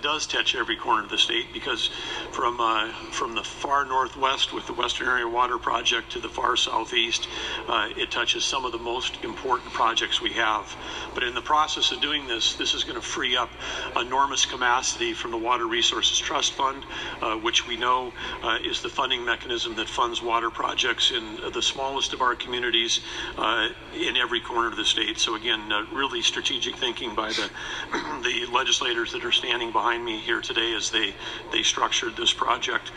does touch every corner of the state, because from the far northwest with the Western Area Water Project to the far southeast, it touches some of the most important projects we have. But in the process of doing this is going to free up enormous capacity from the Water Resources Trust Fund, which we know is the funding mechanism that funds water projects in the smallest of our communities in every corner of the state. So again, really strategic thinking by the legislators that are standing behind me here today as they structured this project.